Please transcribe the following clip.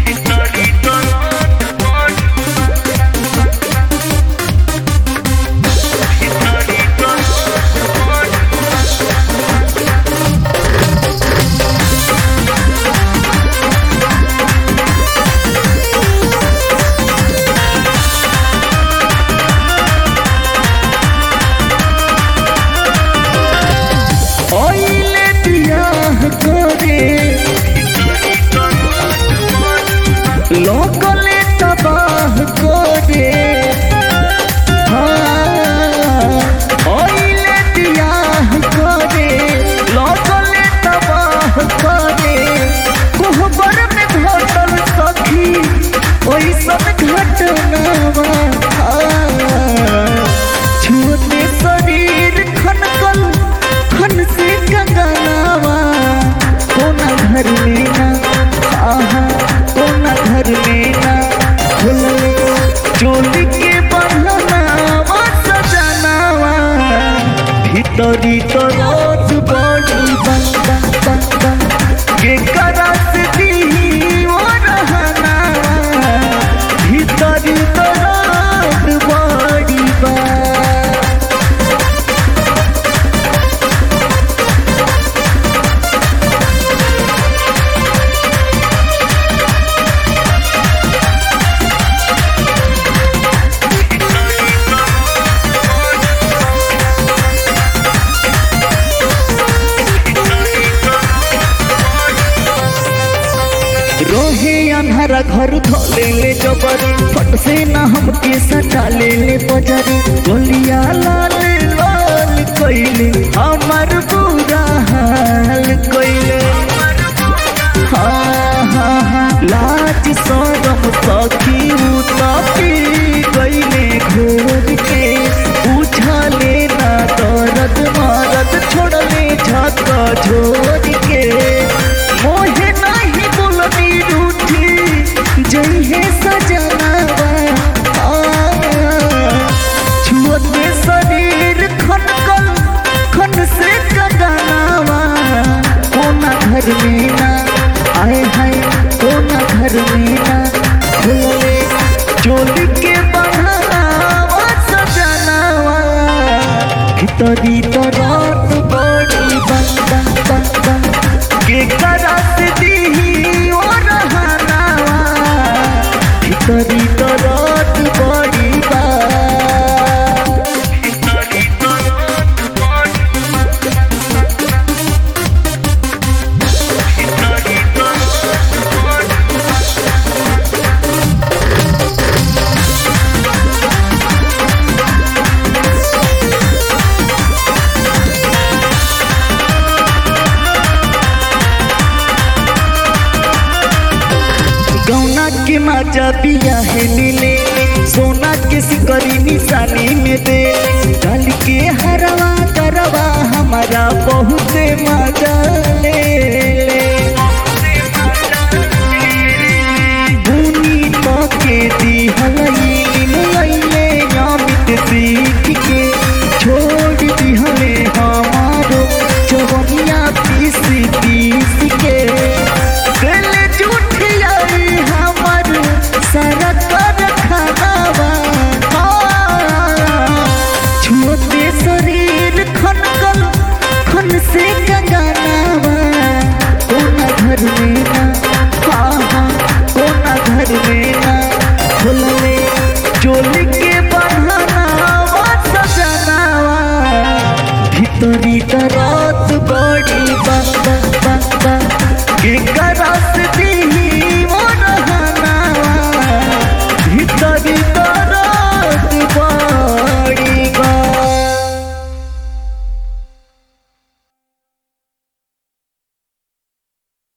लोकले तबाह करे ओइले बियाह करे लोकले तबाह करे कोहबर में घटल सखी ओइ सब घटनावा छूते शरीर खनकल खन से कंगनावा कोना घर में ना घर में ना खुले चोली के बंधनावा सजनावा भीतरी तो रोज बड़ी बंद के करस दी वो रहनावा भीतरी तो रोज बड़ी रोहे अन्हारा घर धोले ले जबरी फट से ना हमके सटा ले बजरी गोलिया लाल लाल कोइले हमर बुरा हाल कोइले लाज शरम सखी उतापी गइले घोर के उछाले ना दर्द मरद छोड़ले झका झोर के मोहे नहीं बोलनी रूठी जइहे सजनावा छुअते शरीर खनकल खन से कंगनावा कोना घर में ना आए हाय कोना घर में ना खुले चोली के बंधनावा सजनावा भीतरी तो रात बड़ी बंद के करस दी ओ रहनावा भीतरी तो रात बड़ी गौना के माजा पिया है मिले सोना के सिकरी निशानी में दे डाल के हरवा करवा हमारा बहुत मजा ले भूनी तो के दी हलैले अमित सीख के छोड़ दी हले हमारो चवनिया पीस पीस के छुअते शरीर खनकल खन से कंगनावा कोना घर में ना कोना घर में ना खुले चोली के बंधनावा सजनावा भीतरी तो रात बड़ी बंद के